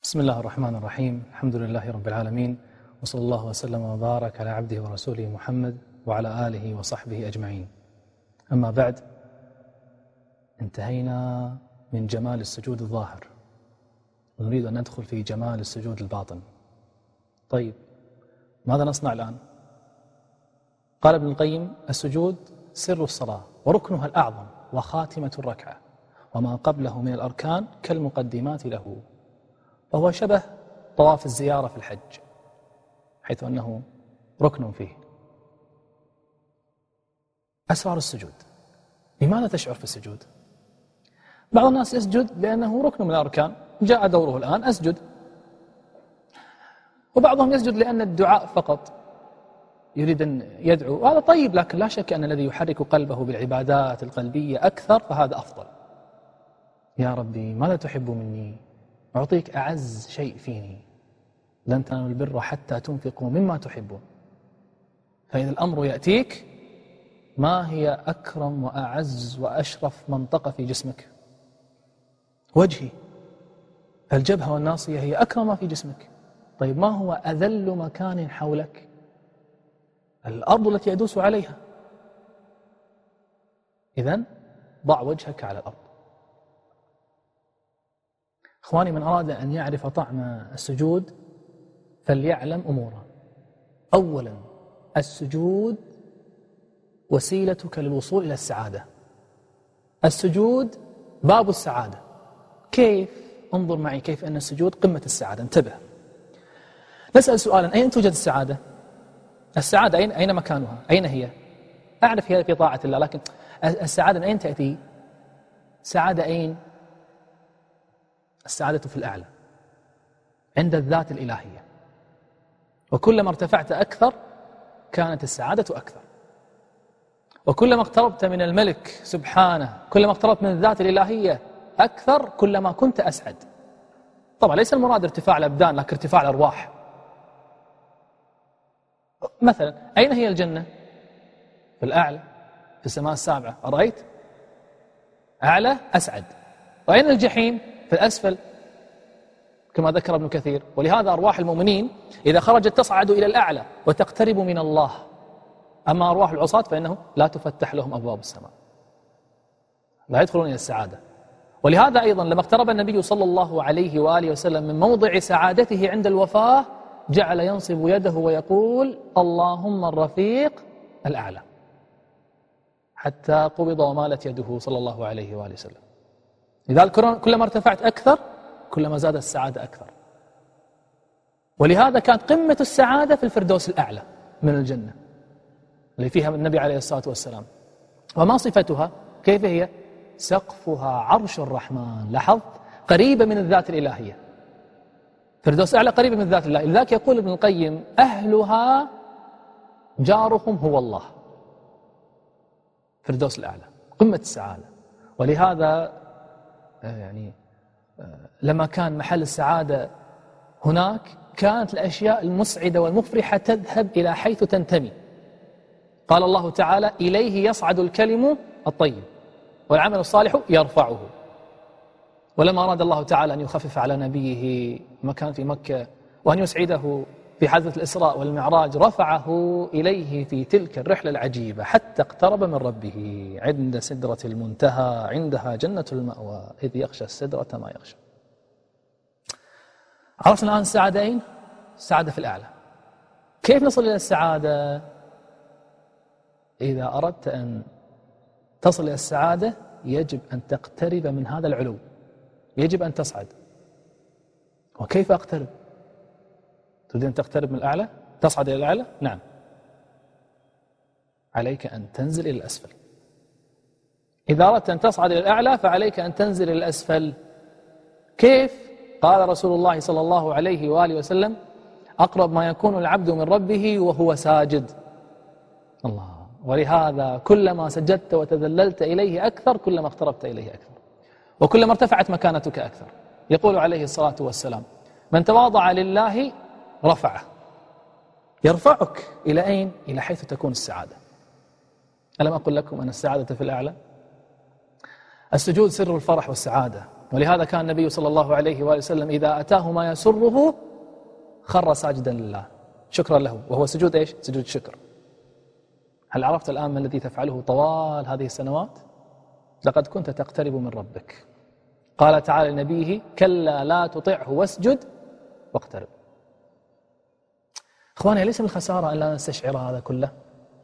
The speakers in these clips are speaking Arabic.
بسم الله الرحمن الرحيم. الحمد لله رب العالمين، وصلى الله وسلم وبارك على عبده ورسوله محمد وعلى آله وصحبه أجمعين. أما بعد، انتهينا من جمال السجود الظاهر ونريد أن ندخل في جمال السجود الباطن. طيب، ماذا نصنع الآن؟ قال ابن القيم: السجود سر الصلاة وركنها الأعظم وخاتمة الركعة، وما قبله من الأركان كالمقدمات له، وهو شبه طواف الزيارة في الحج، حيث أنه ركن فيه. أسرار السجود. لماذا تشعر في السجود؟ بعض الناس يسجد لأنه ركن من الأركان، جاء دوره الآن أسجد. وبعضهم يسجد لأن الدعاء فقط، يريد أن يدعو، هذا طيب، لكن لا شك أن الذي يحرك قلبه بالعبادات القلبية أكثر فهذا أفضل. يا ربي ماذا تحب مني؟ أعطيك أعز شيء فيني، لن تنالوا البر حتى تنفقوا مما تحبون. فإذا الأمر يأتيك، ما هي أكرم وأعز وأشرف منطقة في جسمك؟ وجهي، الجبهة والناصية هي أكرم ما في جسمك. طيب، ما هو أذل مكان حولك؟ الأرض التي يدوس عليها. إذن ضع وجهك على الأرض. إخواني، من أراد أن يعرف طعم السجود فليعلم أمورا. أولا، السجود وسيلتك للوصول إلى السعادة. السجود باب السعادة. كيف؟ انظر معي كيف أن السجود قمة السعادة. انتبه، نسأل سؤالا: أين توجد السعادة؟ السعادة أين مكانها؟ أين هي؟ أعرف هي في طاعة الله، لكن السعادة من أين تأتي؟ السعادة أين؟ السعادة في الأعلى، عند الذات الإلهية. وكلما ارتفعت أكثر كانت السعادة أكثر، وكلما اقتربت من الملك سبحانه، كلما اقتربت من الذات الإلهية أكثر، كلما كنت أسعد. طبعا ليس المراد ارتفاع الأبدان، لكن ارتفاع الأرواح. مثلا، أين هي الجنة؟ في الأعلى، في السماء السابعة. أرأيت؟ أعلى أسعد. وأين الجحيم؟ في الأسفل، كما ذكر ابن كثير. ولهذا أرواح المؤمنين إذا خرجت تصعد إلى الأعلى وتقترب من الله. أما أرواح العصاة فإنه لا تفتح لهم أبواب السماء، لا يدخلون إلى السعادة. ولهذا أيضا لما اقترب النبي صلى الله عليه وآله وسلم من موضع سعادته عند الوفاة، جعل ينصب يده ويقول: اللهم الرفيق الأعلى، حتى قبض ومالت يده صلى الله عليه وآله وسلم. لذلك كلما ارتفعت أكثر كلما زادت السعادة أكثر. ولهذا كانت قمة السعادة في الفردوس الأعلى من الجنة اللي فيها النبي عليه الصلاة والسلام. وما صفتها؟ كيف هي؟ سقفها عرش الرحمن. لاحظت؟ قريبة من الذات الإلهية. فردوس أعلى قريبة من الذات الله. لذلك يقول ابن القيم: أهلها جارهم هو الله. فردوس الأعلى قمة السعادة. ولهذا لما كان محل السعادة هناك، كانت الأشياء المسعدة والمفرحة تذهب إلى حيث تنتمي. قال الله تعالى: إليه يصعد الكلم الطيب والعمل الصالح يرفعه. ولما أراد الله تعالى أن يخفف على نبيه مكان في مكة وأن يسعده في حادثة الإسراء والمعراج، رفعه إليه في تلك الرحلة العجيبة حتى اقترب من ربه عند سدرة المنتهى، عندها جنة المأوى، إذ يغشى السدرة ما يغشى. عرفنا الآن السعادة أين؟ السعادة في الأعلى. كيف نصل إلى السعادة؟ إذا أردت أن تصل إلى السعادة يجب أن تقترب من هذا العلو، يجب أن تصعد. وكيف أقترب؟ تريد أن تقترب من الأعلى؟ تصعد إلى الأعلى؟ نعم، عليك أن تنزل إلى الأسفل. إذا أردت أن تصعد إلى الأعلى فعليك أن تنزل إلى الأسفل. كيف؟ قال رسول الله صلى الله عليه وآله وسلم: أقرب ما يكون العبد من ربه وهو ساجد. الله. ولهذا كلما سجدت وتذللت إليه أكثر كلما اقتربت إليه أكثر، وكلما ارتفعت مكانتك أكثر. يقول عليه الصلاة والسلام: من تواضع لله رفعه. يرفعك إلى أين؟ إلى حيث تكون السعادة. ألم أقل لكم أن السعادة في الأعلى؟ السجود سر الفرح والسعادة. ولهذا كان النبي صلى الله عليه وآله وسلم إذا أتاه ما يسره خر ساجدا لله شكرا له، وهو سجود إيش؟ سجود شكر. هل عرفت الآن ما الذي تفعله طوال هذه السنوات؟ لقد كنت تقترب من ربك. قال تعالى لنبيه: كلا لا تطعه واسجد واقترب. إخواني، ليس من الخسارة أن لا نستشعر هذا كله.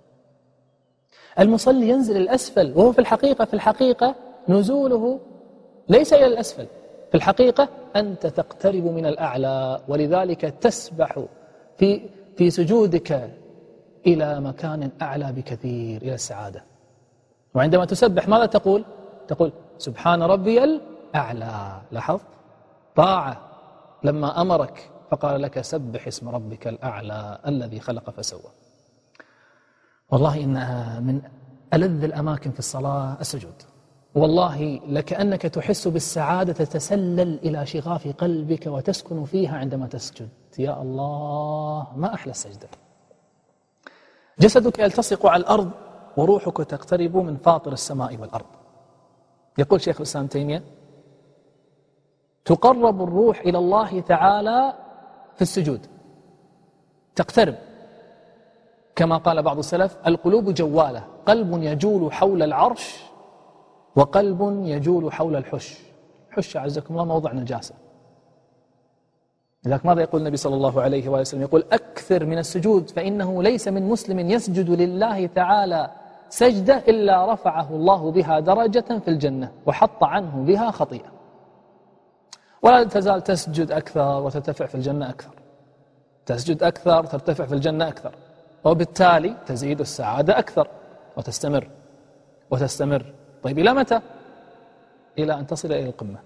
المصلي ينزل الأسفل، وهو في الحقيقة نزوله ليس إلى الأسفل، في الحقيقة أنت تقترب من الأعلى، ولذلك تسبح في سجودك إلى مكان أعلى بكثير، إلى السعادة. وعندما تسبح ماذا تقول؟ تقول سبحان ربي الأعلى. لاحظ طاعة لما أمرك فقال لك سبح اسم ربك الأعلى الذي خلق فسوى. والله إن من ألذ الأماكن في الصلاة السجود. والله لكأنك تحس بالسعادة تتسلل إلى شغاف قلبك وتسكن فيها عندما تسجد. يا الله، ما أحلى السجدة. جسدك يلتصق على الأرض وروحك تقترب من فاطر السماء والأرض. يقول شيخ الإسلام تيمية: تقرب الروح إلى الله تعالى في السجود، تقترب. كما قال بعض السلف: القلوب جوالة، قلب يجول حول العرش وقلب يجول حول الحش. حش عزكم الله موضع نجاسة. لذلك ماذا يقول النبي صلى الله عليه وآله وسلم؟ يقول: أكثر من السجود، فإنه ليس من مسلم يسجد لله تعالى سجدة إلا رفعه الله بها درجة في الجنة وحط عنه بها خطيئة. ولا تزال تسجد أكثر وترتفع في الجنة أكثر، تسجد أكثر ترتفع في الجنة أكثر، وبالتالي تزيد السعادة أكثر وتستمر وتستمر. طيب إلى متى؟ إلى أن تصل إلى القمة.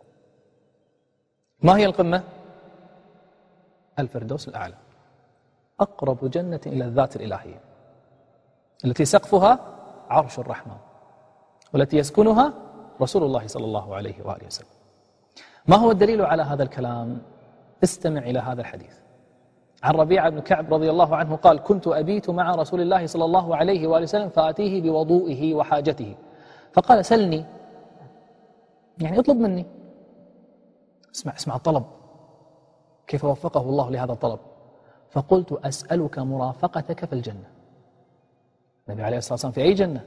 ما هي القمة؟ الفردوس الأعلى، أقرب جنة إلى الذات الإلهية، التي سقفها عرش الرحمن، والتي يسكنها رسول الله صلى الله عليه وآله وسلم. ما هو الدليل على هذا الكلام؟ استمع إلى هذا الحديث عن ربيعة بن كعب رضي الله عنه قال: كنت أبيت مع رسول الله صلى الله عليه وآله وسلم فآتيه بوضوئه وحاجته، فقال: سلني، يعني اطلب مني. اسمع الطلب، كيف وفقه الله لهذا الطلب. فقلت: أسألك مرافقتك في الجنة. النبي عليه الصلاة والسلام في أي جنة؟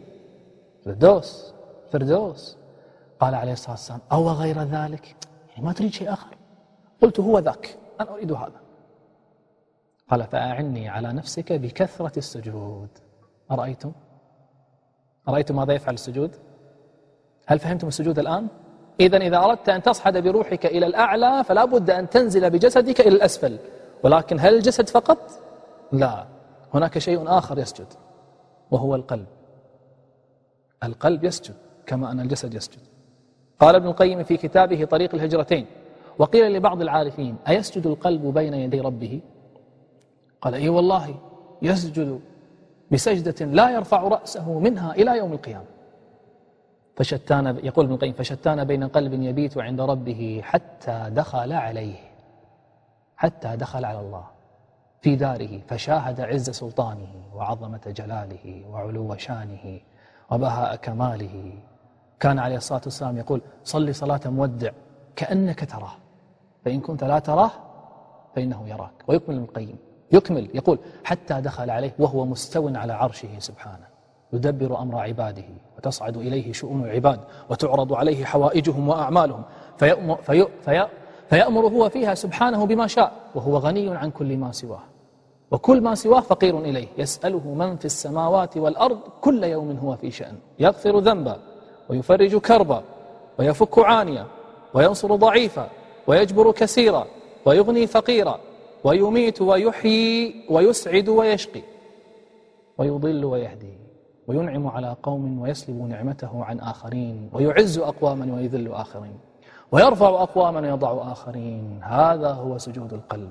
فردوس. قال عليه الصلاة والسلام: أو غير ذلك، يعني ما تريد شيء آخر؟ قلت: هو ذاك، أنا أريد هذا. قال: فأعني على نفسك بكثرة السجود. أرأيتم ماذا يفعل السجود؟ هل فهمتم السجود الآن؟ إذن إذا أردت أن تصعد بروحك إلى الأعلى فلا بد أن تنزل بجسدك إلى الأسفل. ولكن هل الجسد فقط؟ لا، هناك شيء آخر يسجد، وهو القلب. القلب يسجد كما أن الجسد يسجد. قال ابن القيم في كتابه طريق الهجرتين: وقيل لبعض العارفين: أيسجد القلب بين يدي ربه؟ قال: إي والله يسجد بسجدة لا يرفع رأسه منها إلى يوم القيامة. يقول ابن القيم: فشتان بين قلب يبيت عند ربه حتى دخل على الله في داره فشاهد عز سلطانه وعظمة جلاله وعلو شانه وبهاء كماله. كان عليه الصلاة والسلام يقول: صلي صلاة مودع كأنك تراه، فإن كنت لا تراه فإنه يراك. ويكمل ابن القيم يقول: حتى دخل عليه وهو مستو على عرشه سبحانه يدبر أمر عباده، وتصعد إليه شؤون العباد، وتعرض عليه حوائجهم وأعمالهم، فيأمر هو فيها سبحانه بما شاء، وهو غني عن كل ما سواه، وكل ما سواه فقير إليه. يسأله من في السماوات والأرض كل يوم هو في شأن، يغفر ذنبا ويفرج كربا ويفك عانيا وينصر ضعيفا ويجبر كثيرا ويغني فقيرا ويميت ويحيي ويسعد ويشقي ويضل ويهدي وينعم على قوم ويسلب نعمته عن آخرين ويعز أقواما ويذل آخرين ويرفع أقواما ويضع آخرين. هذا هو سجود القلب.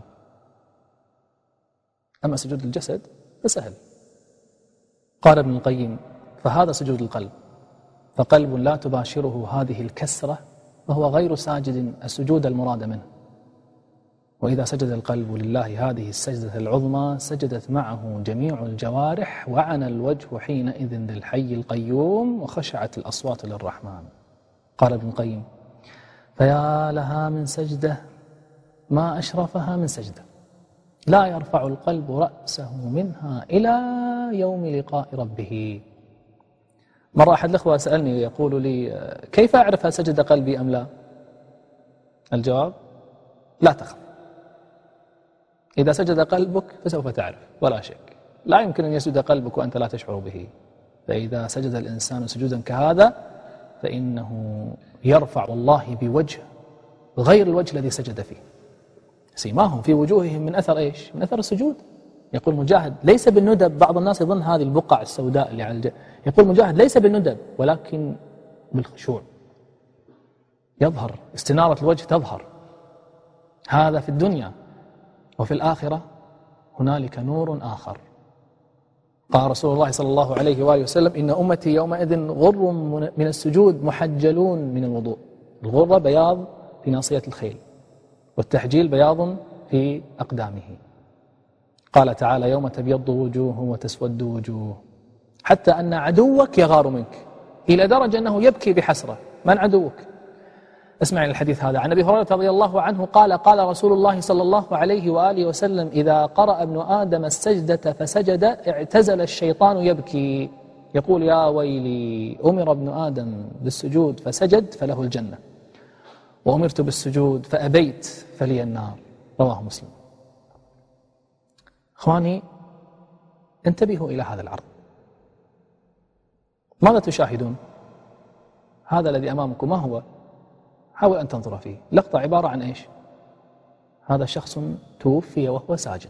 أما سجود الجسد فسهل. قال ابن القيم: فهذا سجود القلب، فقلب لا تباشره هذه الكسرة فهو غير ساجد السجود المراد منه. وإذا سجد القلب لله هذه السجدة العظمى سجدت معه جميع الجوارح، وعنى الوجه حينئذ للحي القيوم، وخشعت الأصوات للرحمن. قال ابن القيم: فيا لها من سجدة ما أشرفها من سجدة لا يرفع القلب رأسه منها إلى يوم لقاء ربه. مرة أحد الأخوة سألني يقول لي كيف أعرف هل سجد قلبي أم لا؟ الجواب لا تخف، إذا سجد قلبك فسوف تعرف ولا شك. لا يمكن أن يسجد قلبك وأنت لا تشعر به. فإذا سجد الإنسان سجودا كهذا فإنه يرفع الله بوجه غير الوجه الذي سجد فيه. سيماهم في وجوههم من أثر إيش؟ من أثر السجود. يقول مجاهد ليس بالندب، بعض الناس يظن هذه البقع السوداء اللي على يقول مجاهد ليس بالندب ولكن بالخشوع، يظهر استنارة الوجه تظهر. هذا في الدنيا، وفي الآخرة هنالك نور آخر. قال رسول الله صلى الله عليه وآله وسلم إن أمتي يومئذ غر من السجود محجلون من الوضوء. الغرة بياض في ناصية الخيل، والتحجيل بياض في أقدامه. قال تعالى يوم تبيض وجوه وتسود وجوه، حتى أن عدوك يغار منك، إلى درجة أنه يبكي بحسرة. من عدوك؟ اسمع الحديث هذا عن أبي هريرة رضي الله عنه قال قال رسول الله صلى الله عليه وآله وسلم إذا قرأ ابن آدم السجدة فسجد اعتزل الشيطان يبكي يقول يا ويلي أمر ابن آدم بالسجود فسجد فله الجنة، وأمرت بالسجود فأبيت فلي النار. رواه مسلم. أخواني انتبهوا إلى هذا العرض. ماذا تشاهدون؟ هذا الذي أمامكم ما هو؟ حاول أن تنظر فيه. لقطة عبارة عن إيش؟ هذا شخص توفي وهو ساجد،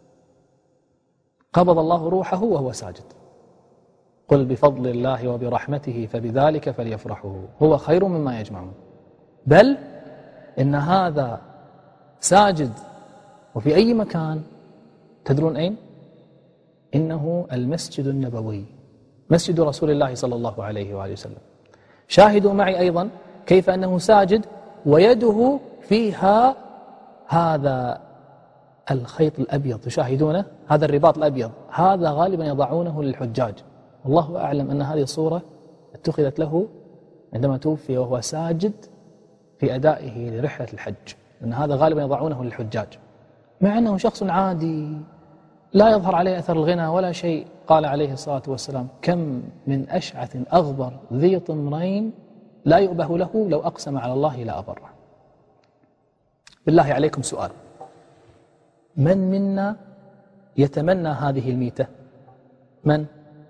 قبض الله روحه وهو ساجد. قل بفضل الله وبرحمته فبذلك فليفرحوا هو خير مما يجمعون. بل إن هذا ساجد وفي أي مكان. تدرون أين؟ إنه المسجد النبوي، مسجد رسول الله صلى الله عليه وآله وسلم. شاهدوا معي أيضا كيف أنه ساجد ويده فيها هذا الخيط الأبيض، تشاهدونه هذا الرباط الأبيض، هذا غالبا يضعونه للحجاج. والله أعلم أن هذه الصورة اتخذت له عندما توفي وهو ساجد في أدائه لرحلة الحج، أن هذا غالبا يضعونه للحجاج، مع أنه شخص عادي لا يظهر عليه أثر الغنى ولا شيء. قال عليه الصلاة والسلام كم من أشعث أغبر ذي طمرين لا يؤبه له لو أقسم على الله لا أبره. بالله عليكم سؤال، من منا يتمنى هذه الميتة؟ من؟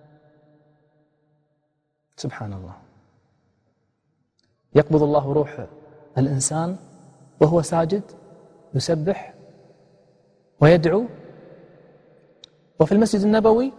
سبحان الله، يقبض الله روح الإنسان وهو ساجد يسبح ويدعو. وفي المسجد النبوي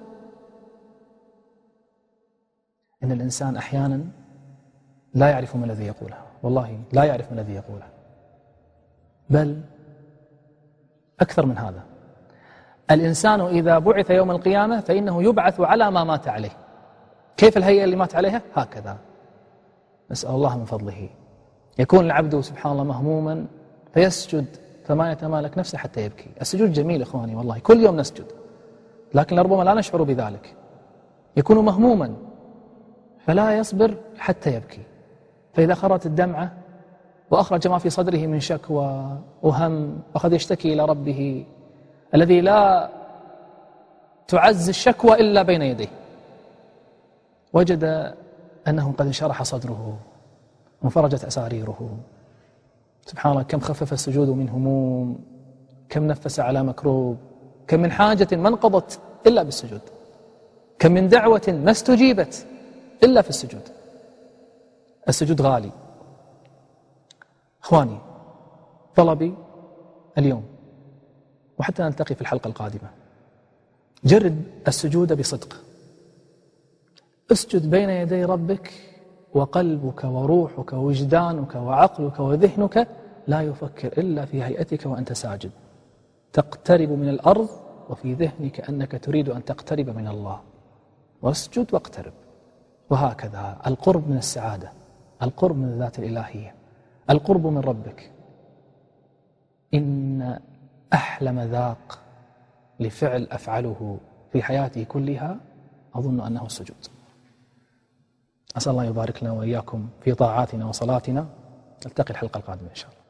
إن الإنسان أحيانا لا يعرف ما الذي يقوله، والله لا يعرف ما الذي يقوله. بل أكثر من هذا، الإنسان إذا بعث يوم القيامة فإنه يبعث على ما مات عليه. كيف الهيئة اللي مات عليها؟ هكذا. نسأل الله من فضله. يكون العبد سبحان الله مهموما فيسجد فما يتمالك نفسه حتى يبكي. السجود جميل إخواني، والله كل يوم نسجد، لكن لربما لا نشعر بذلك. يكون مهموما فلا يصبر حتى يبكي، فإذا خرت الدمعة وأخرج ما في صدره من شكوى وهم وقد يشتكي إلى ربه الذي لا تعز الشكوى إلا بين يديه، وجد أنه قد انشرح صدره وانفرجت أساريره. سبحان الله، كم خفف السجود من هموم، كم نفس على مكروب، كم من حاجة ما انقضت إلا بالسجود، كم من دعوة ما استجيبت إلا في السجود. السجود غالي. إخواني، طلبي اليوم وحتى نلتقي في الحلقة القادمة، جرد السجود بصدق. اسجد بين يدي ربك وقلبك وروحك ووجدانك وعقلك وذهنك لا يفكر إلا في هيئتك وأنت ساجد، تقترب من الأرض وفي ذهنك أنك تريد أن تقترب من الله. واسجد واقترب. وهكذا القرب من السعادة، القرب من الذات الإلهية، القرب من ربك. إن أحلى مذاق لفعل أفعله في حياتي كلها أظن أنه السجود. أسأل الله يبارك لنا وإياكم في طاعاتنا وصلاتنا، نلتقي الحلقة القادمة إن شاء الله.